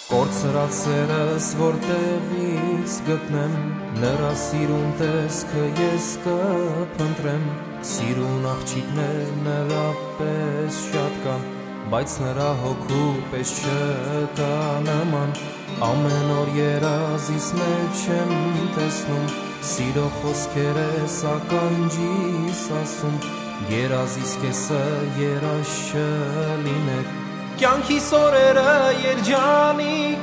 Կորցրացերս որտեղից գտնեմ, նրա սիրուն տեսքը ես կփնտրեմ, սիրուն աղջիկն է նրա պես շատ կան, բայց նրա հոգու պես չկա նման, ամեն օր երազիս մեջ եմ տեսնում, սիրո խոսքեր ես ականջիս ասում, երազիս կեսը երազ չլիներ, կյանքիս օրերը երջանիկ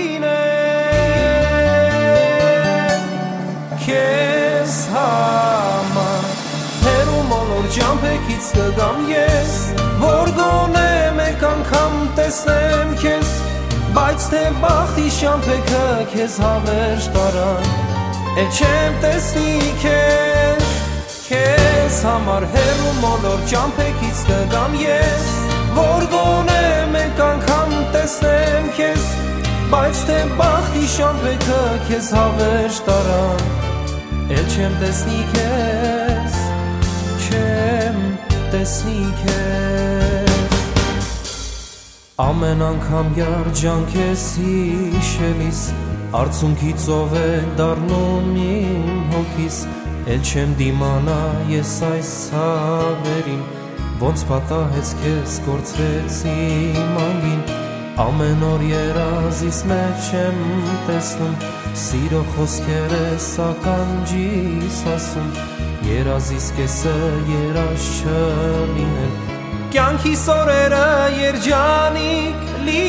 լինեն Քեզ համար հեռու մոլոր ջամփեքից կգամ ես Որ գոնե մեկ անգամ տեսնեմ քեզ Բայց թե բախտի շամփեքը քեզ հավերժ տարան Էլ չեմ տեսնի քեզ Քեզ համար հեռու մոլոր ջամփեքից կգամ ես Որ գոնե մեկ անգամ տեսնեմ քեզ Բայց թե բախտի շամփեքը քեզ հավերժ տարան Էլ չեմ տեսնի քեզ Չեմ տեսնի քեզ Ամեն անգամ երջանք ես հիշելիս Արցունքի ծով է դառնում իմ հոգիս Էլ չեմ դիմանա ես այս ցավերին Ոնց պատահեց քեզ կորցրեց իմ անգին Ամեն օր երազիս մեջ եմ տեսնում Սիրո խոսքեր ես ականջիս ասում Երազիս կեսը երազ չլիներ Կյանքիս օրերը երջանիկ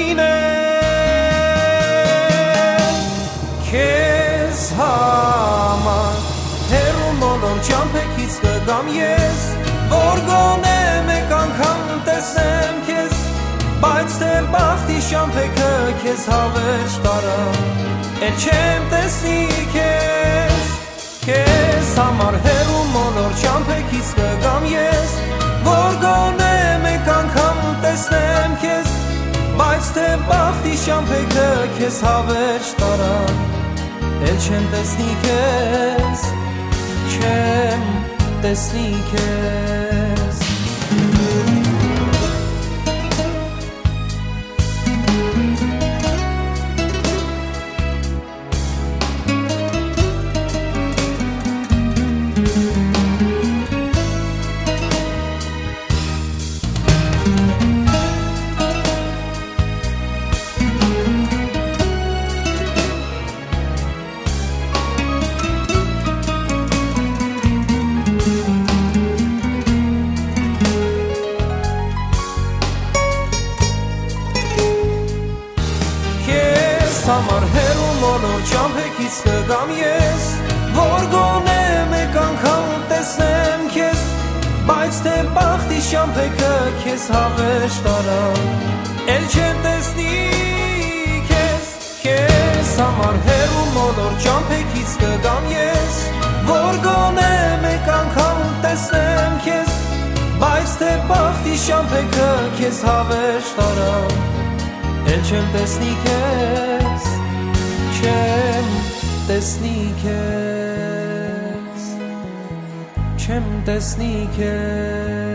լինեն Քեզ համար հեռու մոլոր ջամփեքից կգամ ես Որ գոնե մեկ անգամ տեսնեմ քեզ Բայց թե բախտի շամփեքը քեզ հավերժ տարան Էլ չեմ տեսնի քեզ Քեզ համար հեռու մոլոր ջամփեքից կգամ ես Որ գոնե մեկ անգամ տեսնեմ քեզ Բայց թե բախտի շամփեքը քեզ հավերժ տարան Էլ չեմ տեսնի քեզ Չեմ տեսնի քեզ Համար հեռու մոլոր ջամփեքից կգամ ես Որ գոնե մեկ անգամ տեսնեմ քեզ Բայց թե բախտի շամփեքը քեզ հավերժ տարան Էլ չեմ տեսնի քեզ Քեզ համար հեռու մոլոր ջամփեքից կգամ ես Որ գոնե մեկ անգամ տեսնեմ քեզ Բայց թե բախտի շամփեքը քեզ հավերժ տարան Էլ չեմ տեսնի քեզ Չեմ տեսնի քեզ Չեմ տեսնի քեզ